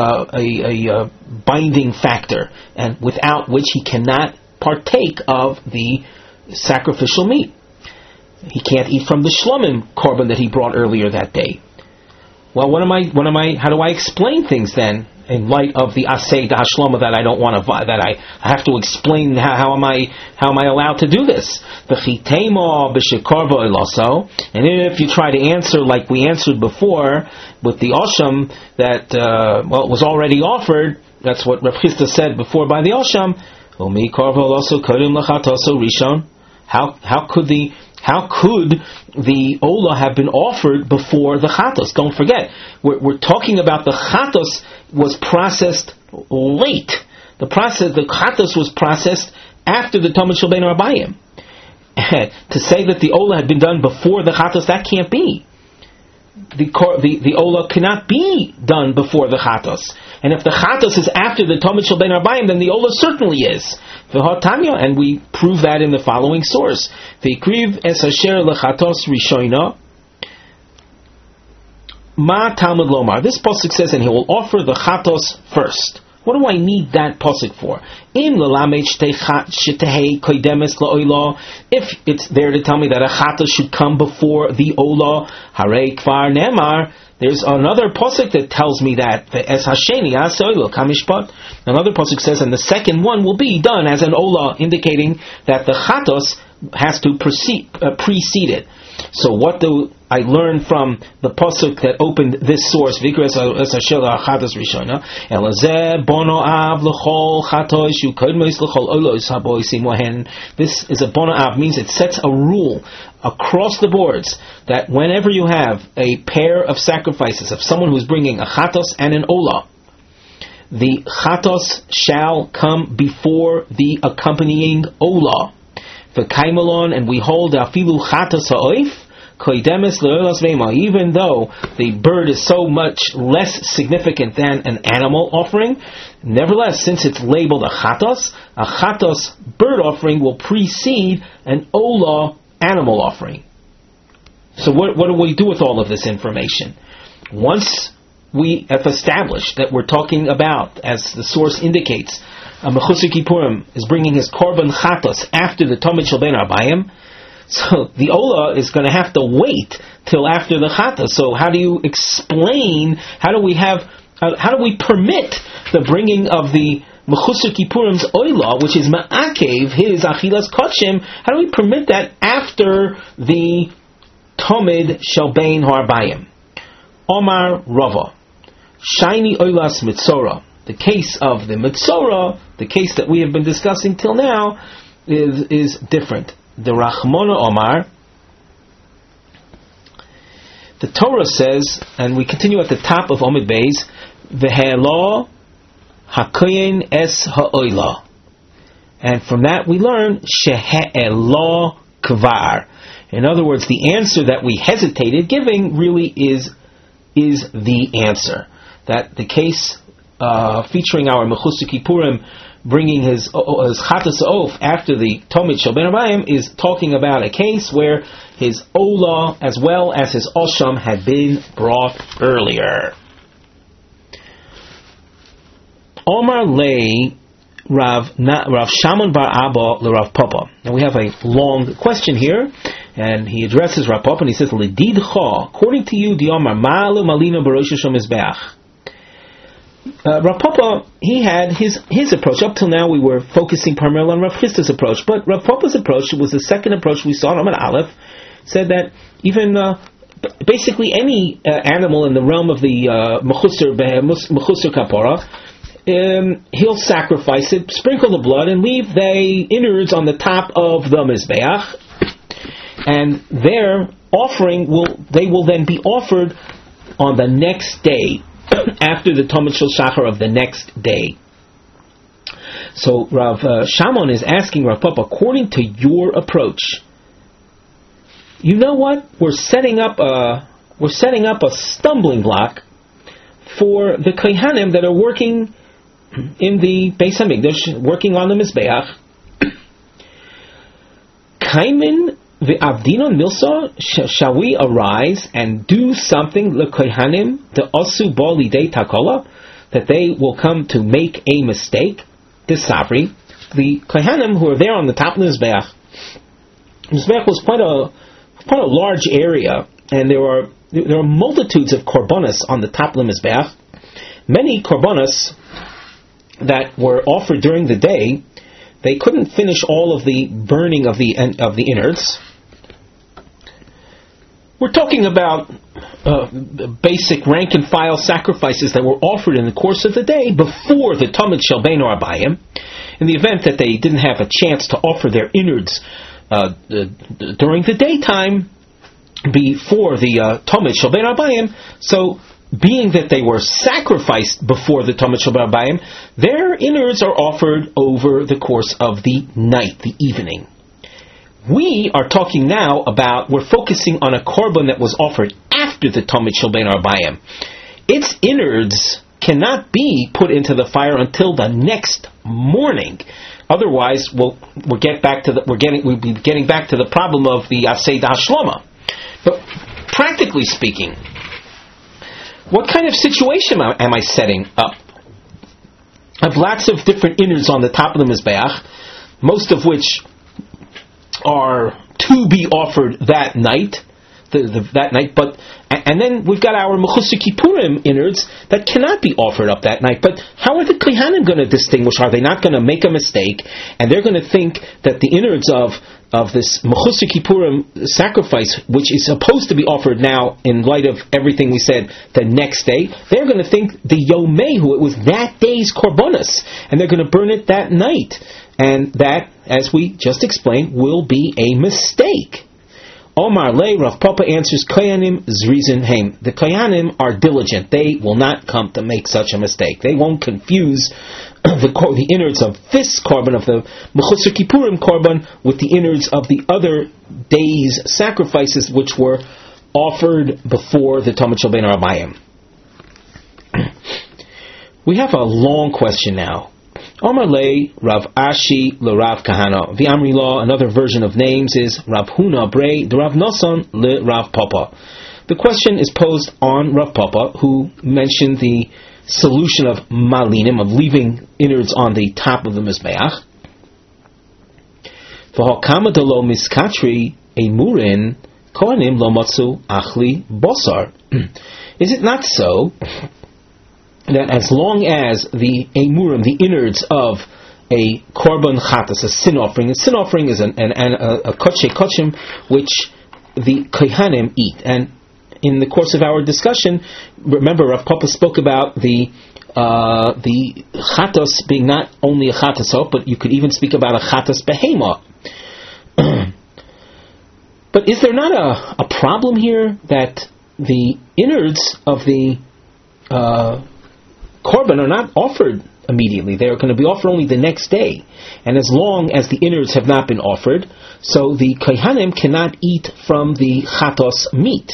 binding factor, and without which he cannot partake of the sacrificial meat. He can't eat from the shlomim korban that he brought earlier that day. Well, how do I explain things then in light of the asay da hashlama that I don't want to, that I have to explain? How am I allowed to do this? V'chitema b'shekarva ilaso. And if you try to answer like we answered before with the osham that it was already offered, that's what Rav Chisda said before by the osham. How could the Ola have been offered before the Chatos? Don't forget, we're talking about the Chatos was processed late. The Chatos was processed after the Tomid Shel Bein Harbayim. To say that the Ola had been done before the Chatos, that can't be. The Ola cannot be done before the Chatos. And if the Chatos is after the Tomid Shel Bein Harbayim, then the Ola certainly is. And we prove that in the following source. V'ikriv es asher lechatos rishoina ma Talmud lomar. This pasuk says, and he will offer the Chatos first. What do I need that pasuk for? If it's there to tell me that a chata should come before the olah, harei kvar nemar. There's another pasuk that tells me that the es hasheni asoilo kamishpat. Another pasuk says, and the second one will be done as an olah, indicating that the chatos has to precede it. So what do I learn from the pasuk that opened this source? Vikras es hashel chatos rishona. Elazeh bono av l'chol chatos yu kodmos l'chol olos haboisim wahen. This is a bono av, means it sets a rule across the boards that whenever you have a pair of sacrifices of someone who's bringing a chatos and an olah, the chatos shall come before the accompanying olah. V'kaimalon, and we hold afilu chatos ha'oif koidemes le'olas ve'ima, even though the bird is so much less significant than an animal offering, nevertheless, since it's labeled a chatos bird offering will precede an olah animal offering. So what do we do with all of this information? Once we have established that we're talking about, as the source indicates, Mechusar Kippurim is bringing his korban chatos after the Tomid Shel Ben Arbayim, so the olah is going to have to wait till after the chatos. So how do you explain? How do we permit the bringing of the Mechusar Kippurim's oila, which is ma'akev his achilas kodshim? How do we permit that after the Tomid Shel Ben Arbayim? Omar Rava, shiny oilas mitzora. The case of the mitzora, the case that we have been discussing till now, is different. The Rachmona Omar, the Torah says, and we continue at the top of Omid Beis, V'he'elo hakoyin es ha'oila. And from that we learn, Shehe'elo kvar. In other words, the answer that we hesitated giving really is the answer. That the case featuring our Mechusar Kippurim bringing his chatas oaf after the Tomid Shel Ben Arbayim is talking about a case where his olah as well as his osham had been brought earlier. Omar lei Rav Shamon bar Abba le Rav Papa. Now we have a long question here, and he addresses Rav Papa and he says, L'didcha, according to you, the Omar Ma'alu Malina Barosh Hashem Mizbeach. Rav Papa, he had his approach. Up till now we were focusing primarily on Rav Chisda's approach, but Rav Papa's approach was the second approach we saw in Amud Aleph, said that even basically any animal in the realm of the Mechusar Kapora, he'll sacrifice it, sprinkle the blood, and leave the innards on the top of the Mizbeach, and their offering they will then be offered on the next day, after the Tomid Shel Shachar of the next day. So Rav Shamon is asking Rav Papa, according to your approach, you know what? We're setting up a stumbling block for the Kohanim that are working in the Beis Hamikdash, working on the Mizbeach. Kaimin v'avdinon milsa, shall we arise and do something lekohanim the osu bo lidei takola, that they will come to make a mistake? This Savri, the kohanim who are there on the top of the Mizbeach. Mizbeach was quite a large area, and there are multitudes of korbanos on the top of the Mizbeach. Many korbanos that were offered during the day, they couldn't finish all of the burning of the innards. We're talking about basic rank and file sacrifices that were offered in the course of the day before the Tomid Shel Ben Arbayim. In the event that they didn't have a chance to offer their innards during the daytime before the Tomid Shel Ben Arbayim, so being that they were sacrificed before the Tomid Shel Ben Arbayim, their innards are offered over the course of the night, the evening. We are talking now about, we're focusing on a korban that was offered after the Tomid Shel Ben Arbayim. Its innards cannot be put into the fire until the next morning. Otherwise, we'll be getting back to the problem of the Aseh Hashlama. But practically speaking, what kind of situation am I setting up? have lots of different innards on the top of the Mizbeach, most of which are to be offered that night, but and then we've got our Mechusar Kippurim innards that cannot be offered up that night. But how are the Kohanim going to distinguish? Are they not going to make a mistake, and they're going to think that the innards of this Mechusar Kippurim sacrifice, which is supposed to be offered now in light of everything we said the next day, they're going to think the Yomehu, it was that day's Korbanos, and they're going to burn it that night. And that, as we just explained, will be a mistake. Omar Lei, Rav Papa answers, Koyanim Zrizin Haim. The Koyanim are diligent. They will not come to make such a mistake. They won't confuse the innards of this korban, of the Mechusar Kippurim korban, with the innards of the other day's sacrifices which were offered before the Talmud Shel Bein Arabayim. We have a long question now. Omar Lei, Rav Ashi, Le Rav Kahana. The Amri Law, another version of names, is Rav Huna Brei, the Rav Nosson, Le Rav Papa. The question is posed on Rav Papa, who mentioned the solution of malinim, of leaving innards on the top of the Mizbeach. V'hokama de lo miskatri emurin kohanim lo matzu achli bosar. Is it not so that as long as the emurim, the innards of a korban chatas, a sin offering is a kodshe kodshim, which the kohanim eat. And in the course of our discussion, remember Rav Papa spoke about the chatos being not only a chatas, but you could even speak about a chatas behema. But is there not a problem here that the innards of the korban are not offered immediately? They are going to be offered only the next day. And as long as the innards have not been offered, so the kohanim cannot eat from the chatos meat.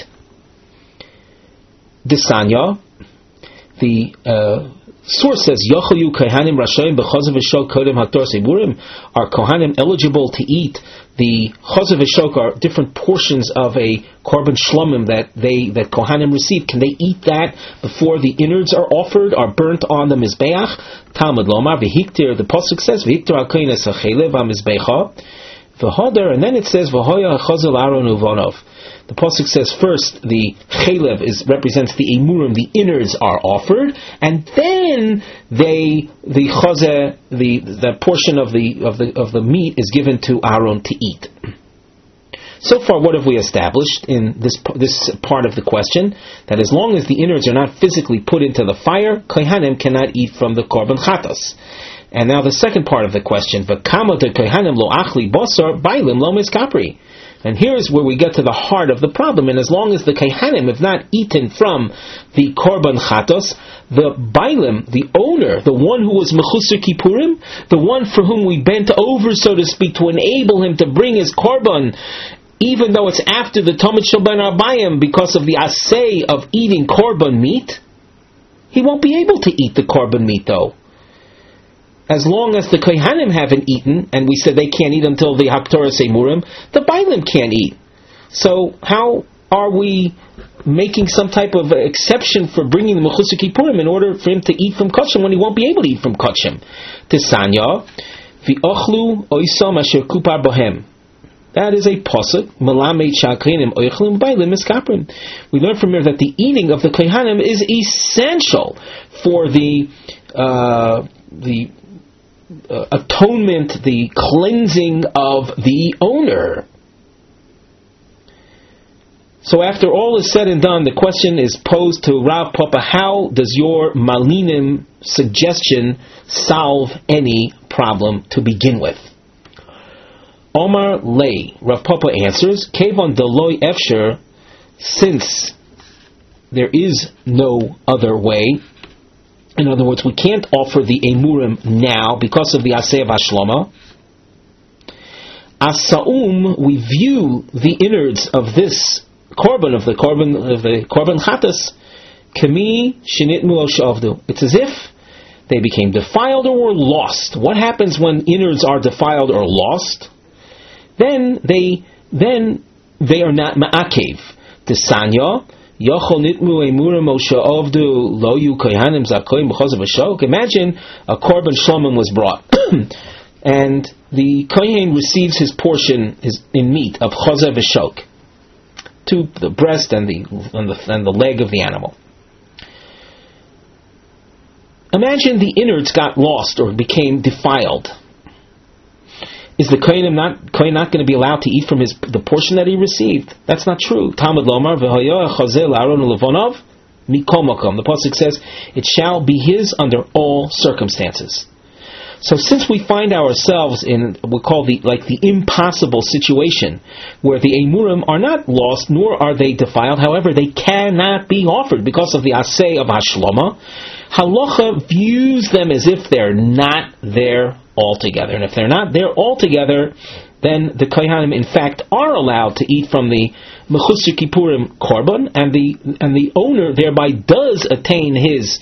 Desanya, the source says, Yochayu kohanim rashoim b'chozav v'shok kodem haktor seburim. Are kohanim eligible to eat the chozav v'shok, are different portions of a korban shlomim that kohanim receive? Can they eat that before the innards are offered, are burnt on the mizbeach? Talmud lomar v'hiktir. The pasuk says v'hiktir al kohen es hachelev ha-mizbecha v'hoder, and then it says v'hoya chozav aron uvonov. The pasuk says first the chelev represents the emurim, the innards are offered, and then the portion of the meat is given to Aaron to eat. So far, what have we established in this part of the question? That as long as the innards are not physically put into the fire, kohanim cannot eat from the korban chatas. And now the second part of the question: v'kama de kohanim lo achli bosar bailim lo miskapri. And here's where we get to the heart of the problem. And as long as the kohanim have not eaten from the korban chatos, the bailim, the owner, the one who was mechusar kippurim, the one for whom we bent over, so to speak, to enable him to bring his korban, even though it's after the Talmud Shel Bein Arabayim, because of the asay of eating korban meat, he won't be able to eat the korban meat though. As long as the kohanim haven't eaten, and we said they can't eat until the Haktoras Emurim, the bailim can't eat. So how are we making some type of exception for bringing the Mechusar Kippurim in order for him to eat from Kodshim when he won't be able to eat from Kodshim? Tisanya, v'ochlu oisam asher kupar bohem. That is a pasuk. Melamed shakrinim oichlim bailim miskaprim. We learn from here that the eating of the kohanim is essential for the atonement, the cleansing of the owner. So after all is said and done, the question is posed to Rav Papa: how does your malinim suggestion solve any problem to begin with? Omar Lei, Rav Papa answers, Kevon Deloy Efsher, since there is no other way. In other words, we can't offer the emurim now because of the aseh of Hashlama. As-sa'um, we view the innards of this korban, of the korban chatas, kemi shenitmu o shavdu. It's as if they became defiled or were lost. What happens when innards are defiled or lost? Then they are not ma'akev. Desanya Imagine a korban shlomim was brought, and the kohen receives his portion in meat of chazer v'shok, to the breast and the leg of the animal. Imagine the innards got lost or became defiled. Is the kohen not going to be allowed to eat from the portion that he received? That's not true. Talmud Lomar v'hoya chazer la'aron ulevonov mikol makom. The pasuk says it shall be his under all circumstances. So since we find ourselves in what we call the impossible situation, where the emurim are not lost nor are they defiled, however they cannot be offered because of the aseh of hashlama, halacha views them as if they're not there altogether. And if they're not there altogether, then the kohanim in fact are allowed to eat from the mechusar kippurim korban, and the owner thereby does attain his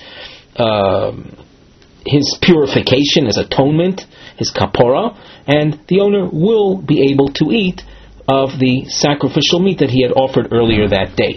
purification, his atonement, his kapora, and the owner will be able to eat of the sacrificial meat that he had offered earlier that day.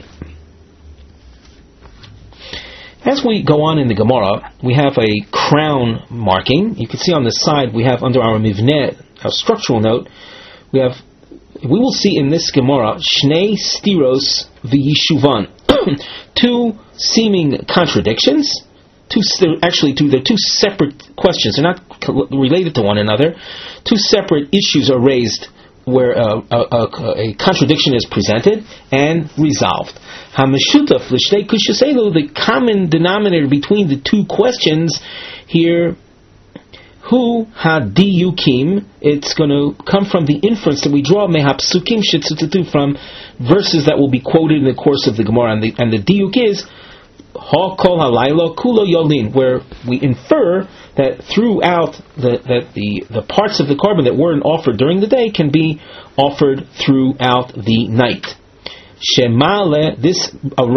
As we go on in the Gemara, we have a crown marking. You can see on the side we have under our mivneh, our structural note, we will see in this Gemara shnei stiros v'yishuvan, two seeming contradictions. They're two separate questions. They're not related to one another. Two separate issues are raised where a contradiction is presented and resolved. HaMeshutaf l'shtei kushaselu, the common denominator between the two questions here, hu hadiyukim, it's going to come from the inference that we draw mehapsukim shetzutatu, from verses that will be quoted in the course of the Gemara, and the diyuk is ha kol halayla kulo yolin, where we infer that throughout the parts of the korban that weren't offered during the day can be offered throughout the night. Shemale, this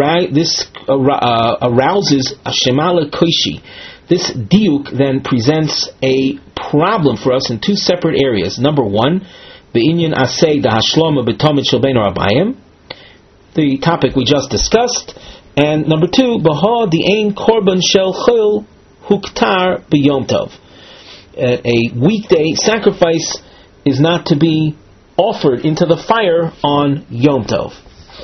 arouses a shemale koishi. This diuk then presents a problem for us in two separate areas. Number one, the inyan asay da hashloma b'tomid shel bein arabayim, the topic we just discussed. And number two, Baha the Ein Korban Shel Chil Huktar B'Yom Tov. A weekday sacrifice is not to be offered into the fire on Yom Tov.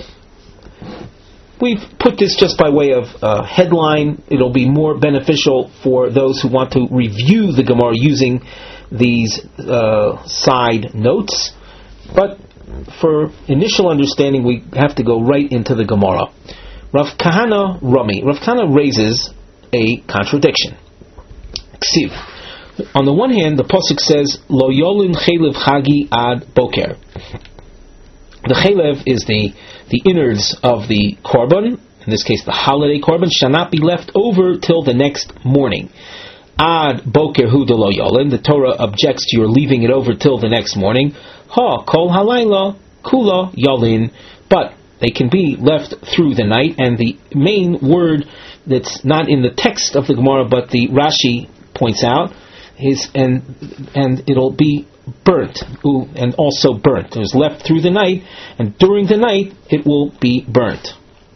We've put this just by way of headline. It'll be more beneficial for those who want to review the Gemara using these side notes. But for initial understanding, we have to go right into the Gemara. Rav Kahana Rami. Rav Kahana raises a contradiction. Ksiv. On the one hand, the pasuk says, Lo yolin chelev chagi ad boker. The chelev is the innards of the korban, in this case the holiday korban, shall not be left over till the next morning. Ad boker hu de lo yolin. The Torah objects to your leaving it over till the next morning. Ha kol halayla kula yolin. But they can be left through the night, and the main word that's not in the text of the Gemara, but the Rashi points out, is and it'll be burnt, and also burnt. It was left through the night, and during the night it will be burnt.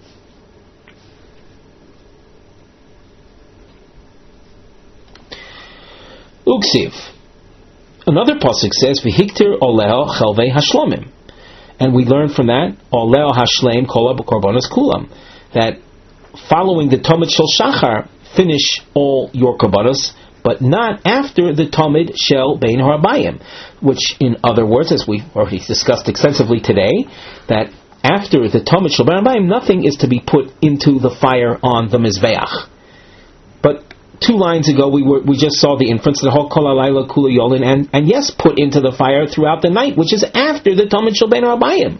Uksiv. Another pasuk says, "V'hiktir oleo chelvei hashlomim." And we learn from that, Oleo Hashlem Kola B'Korbanos Kulam, that following the Tomid Shel Shachar, finish all your Korbanos, but not after the Tomid Shel Bein Harabayim, which in other words, as we already discussed extensively today, that after the Tomid Shel Bein Harabayim, nothing is to be put into the fire on the Mizbeach. But 2 lines ago, we just saw the inference that Hol Kol Halayla Kula Yolin, and yes, put into the fire throughout the night, which is after the Tomid Shel Bein Harabayim.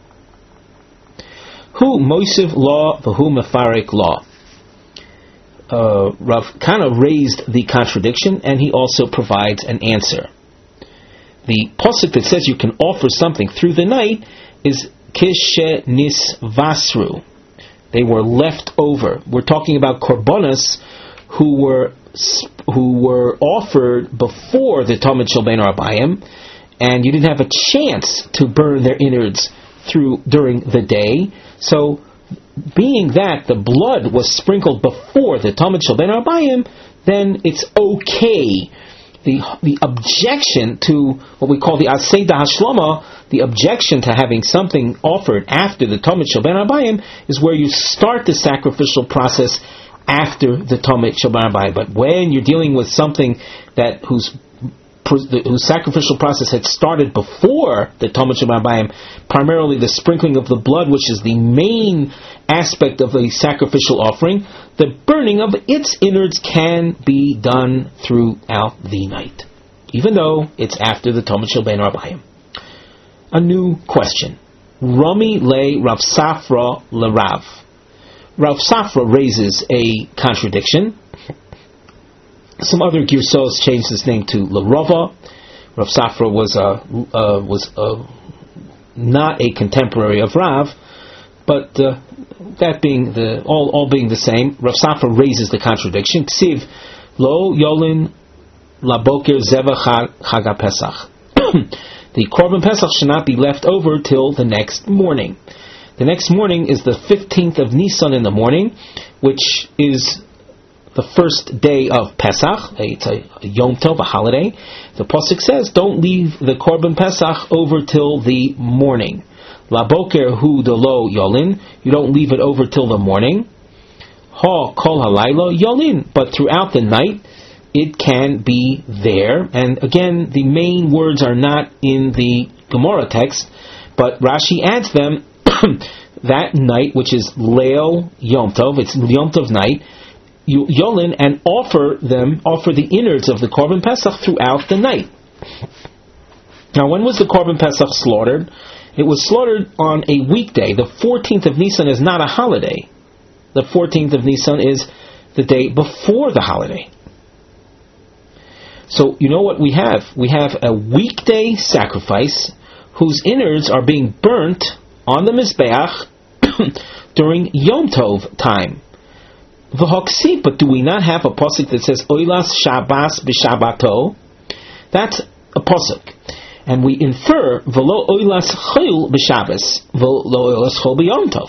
Hu Moisiv Law v'Hu Mefarek Law. Rav Kana raised the contradiction, and he also provides an answer. The pasuk that says you can offer something through the night is Kishe Nis Vasru. They were left over. We're talking about korbanos who were offered before the Tomid Shel Bein Harabayim, and you didn't have a chance to burn their innards during the day. So being that the blood was sprinkled before the Tamid Shel Ben Arbayim, then it's okay. The objection to what we call the Aseh Hashlomo, the objection to having something offered after the Tamid Shel Ben Arbayim, is where you start the sacrificial process after the Tamid Shel Ben Arbayim. But when you're dealing with something that whose sacrificial process had started before the Tamid Shel Ben Arbayim, primarily the sprinkling of the blood, which is the main aspect of a sacrificial offering, the burning of its innards can be done throughout the night, even though it's after the Tamid Shel Ben Arbayim. A new question. Rami le Rav Safra le Rav. Rav Safra raises a contradiction. Some other Girsos changed his name to Lerova. Rav Safra was not a contemporary of Rav, but that being all being the same, Rav Safra raises the contradiction. Ksiv lo yolin laboker zeva chag Pesach. The Korban Pesach should not be left over till the next morning. The next morning is the 15th of Nisan in the morning, which is the first day of Pesach. It's a Yom Tov, a holiday. The Pasuk says, don't leave the Korban Pesach over till the morning. La boker hu de lo yolin. You don't leave it over till the morning. Ha kol halaylo yolin. But throughout the night, it can be there. And again, the main words are not in the Gemara text, but Rashi adds them that night, which is Leil Yom Tov. It's Yom Tov night. Yolin, and offer the innards of the Korban Pesach throughout the night. Now, when was the Korban Pesach slaughtered? It was slaughtered on a weekday. The 14th of Nisan is not a holiday. The 14th of Nisan is the day before the holiday. So, you know what we have? We have a weekday sacrifice whose innards are being burnt on the Mizbeach during Yom Tov time. V'hoksi, but do we not have a pasuk that says Oilas Shabbos b'Shabbato? That's a pasuk, and we infer V'lo Oilas Chayil b'Shabbos, V'lo Oilas Chol b'Yom Tov,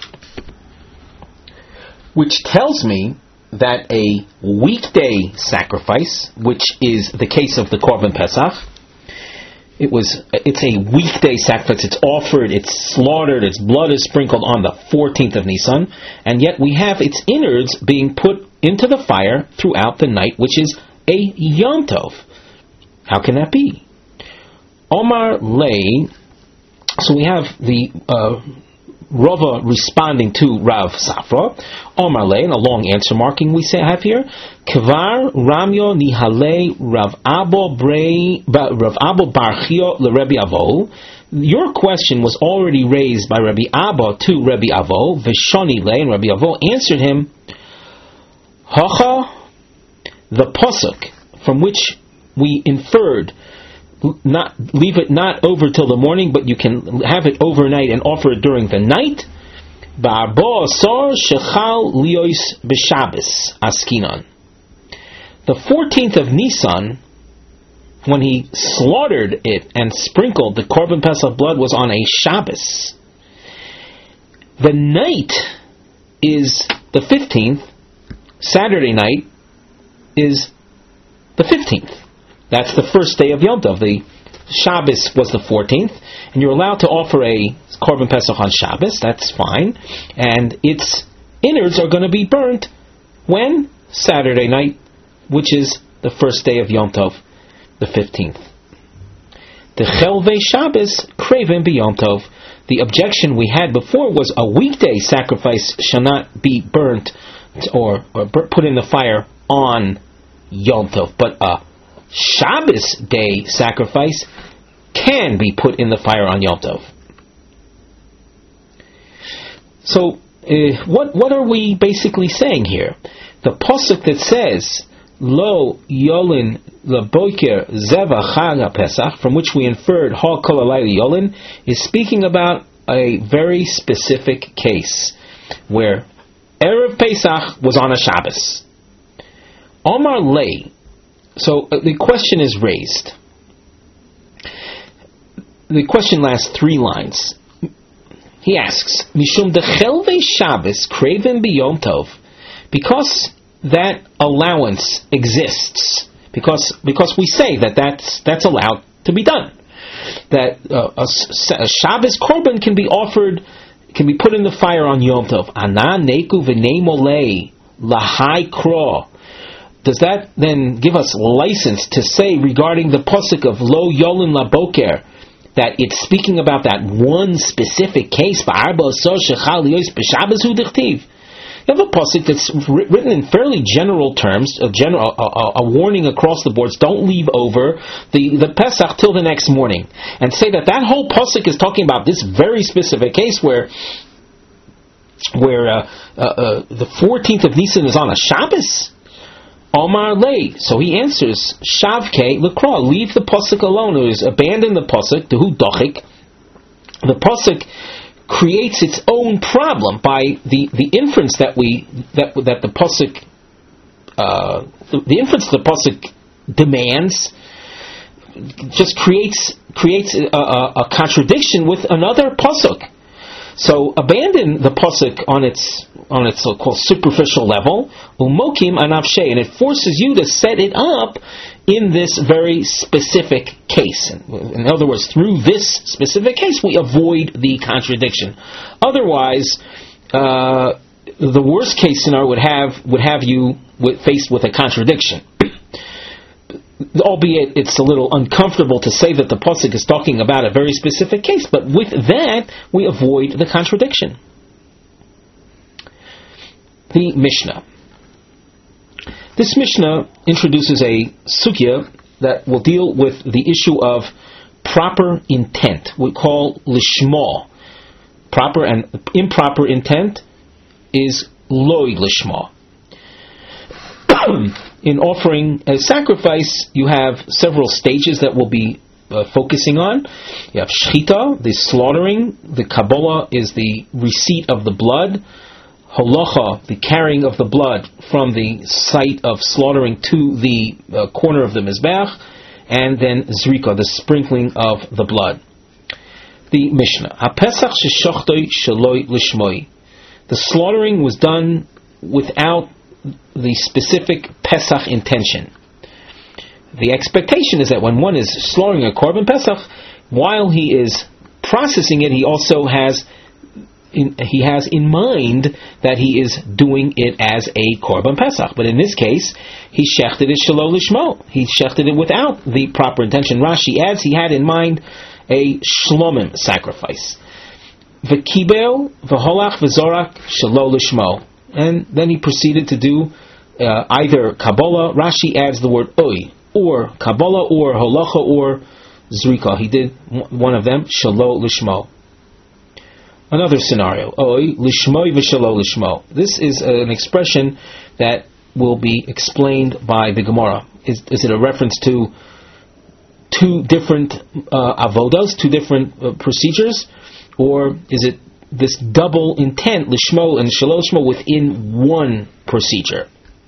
which tells me that a weekday sacrifice, which is the case of the Korban Pesach, it's a weekday sacrifice, it's offered, it's slaughtered, its blood is sprinkled on the 14th of Nisan, and yet we have its innards being put into the fire throughout the night, which is a Yom Tov. How can that be? Omar Lei, so we have the Rava responding to Rav Safra. Omar Lei, in a long answer marking we have here, Kvar Ramyo Nihale Rav Abo Barchio LeRebbi Avo. Your question was already raised by Rabbi Abba to Rabbi Avo. Vishoni Le, and Rabbi Avo answered him, Hacha, the pasuk from which we inferred, not leave it not over till the morning, but you can have it overnight and offer it during the night. Ba'arbo asar shechal liyos b'Shabbos askinon. The 14th of Nisan, when he slaughtered it and sprinkled the Korban Pesach blood, was on a Shabbos. The night is the 15th. Saturday night is the 15th. That's the first day of Yom Tov. The Shabbos was the 14th, and you're allowed to offer a Korban Pesach on Shabbos. That's fine, and its innards are going to be burnt when? Saturday night, which is the first day of Yom Tov, the 15th. The Chelvei Shabbos craven be Yom Tov. The objection we had before was a weekday sacrifice shall not be burnt or put in the fire on Yom Tov, but a Shabbos day sacrifice can be put in the fire on Yom Tov. So, what are we basically saying here? The pasuk that says Lo Yolin LeBoker Zeva Chag Pesach, from which we inferred Ha Kol Alayli Yolin, is speaking about a very specific case where Erev Pesach was on a Shabbos. Omar Lei. So the question is raised. The question lasts 3 lines. He asks, Mishum dechelve Shabbos craven biyom tov, because that allowance exists, because we say that's allowed to be done, that a Shabbos korban can be offered, can be put in the fire on Yom Tov. Ana neku v'nei molei lahai kro. Does that then give us license to say regarding the pasuk of Lo Yolin Laboker that it's speaking about that one specific case? You have a pasuk that's written in fairly general terms, a warning across the boards. Don't leave over the Pesach till the next morning, and say that whole pasuk is talking about this very specific case where the 14th of Nisan is on a Shabbos. Omar lei. So he answers, Shavke lekra, leave the pasuk alone. It is abandon the pasuk. Dehu dochik. The pasuk creates its own problem by the inference that the pasuk the inference the pasuk demands just creates a contradiction with another pasuk. So abandon the pasuk on its so-called superficial level, umokim anavshe, and it forces you to set it up in this very specific case. In other words, through this specific case, we avoid the contradiction. Otherwise, the worst case scenario would have you faced with a contradiction. Albeit it's a little uncomfortable to say that the pasuk is talking about a very specific case, but with that we avoid the contradiction. The Mishnah. This Mishnah introduces a sugya that will deal with the issue of proper intent. We call lishma. Proper and improper intent is loy lishma. In offering a sacrifice, you have several stages that we'll be focusing on. You have shchita, the slaughtering. The kabbalah is the receipt of the blood. Holacha, the carrying of the blood from the site of slaughtering to the corner of the mizbeach. And then zrika, the sprinkling of the blood. The Mishnah. HaPesach sheshochtoi shaloi lishmoi. The slaughtering was done without the specific Pesach intention. The expectation is that when one is slaughtering a korban Pesach, while he is processing it, he also has in mind that he is doing it as a korban Pesach. But in this case, he shechted it shelo lishmo. He shechted it without the proper intention. Rashi adds he had in mind a shlomim sacrifice. V'kibel v'holach v'zorak shelo lishmo. And then he proceeded to do either Kabbalah. Rashi adds the word oy, or Kabbalah, or holacha, or zrika. He did one of them, shelo lishmo. Another scenario, oy lishmoi v'shelo lishmo. This is an expression that will be explained by the Gemara. Is it a reference to two different avodas, two different procedures, or is it this double intent, lishmo and shelo lishmo, within one procedure?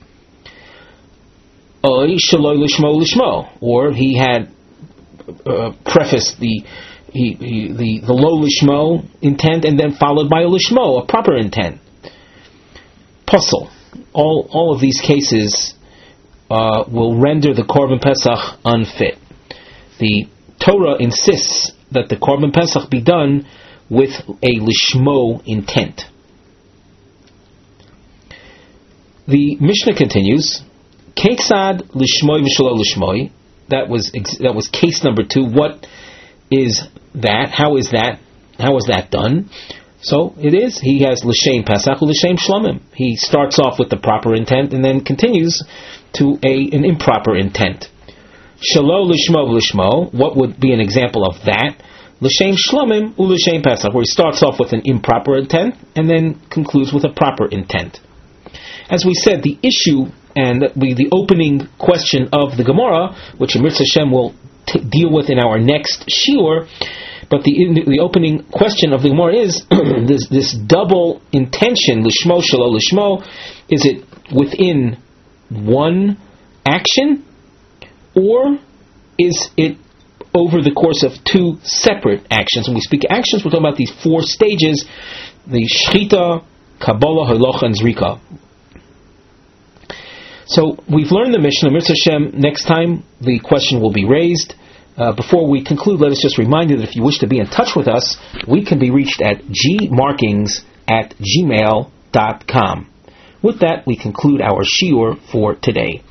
Oy shelo lishmo lishmo, or he had prefaced the low lishmo intent and then followed by a lishmo, a proper intent. Puzzle. All of these cases will render the korban pesach unfit. The Torah insists that the korban pesach be done with a lishmo intent. The Mishnah continues, Ketzad lishmoi v'shelo lishmoi. That was case number 2. What is that? How is that done? So it is. He has l'shem pesach l'shem shlomim. He starts off with the proper intent and then continues to an improper intent. Shelo lishmo v'lishmo. What would be an example of that? L'shem shlomim u'l'shem pesach, where he starts off with an improper intent and then concludes with a proper intent. As we said, the issue and the opening question of the Gemara, which Amir Hashem will deal with in our next shiur, but the opening question of the Gemara is this double intention, lishmo shelo lishmo. Is it within one action, or is it over the course of 2 separate actions. When we speak actions, we're talking about these 4 stages: the Shechita, Kabbalah, Halacha, and Zrika. So we've learned the Mishnah. Mirza Hashem, next time the question will be raised. Before we conclude, let us just remind you that if you wish to be in touch with us, we can be reached at gmarkings@gmail.com. With that, we conclude our shiur for today.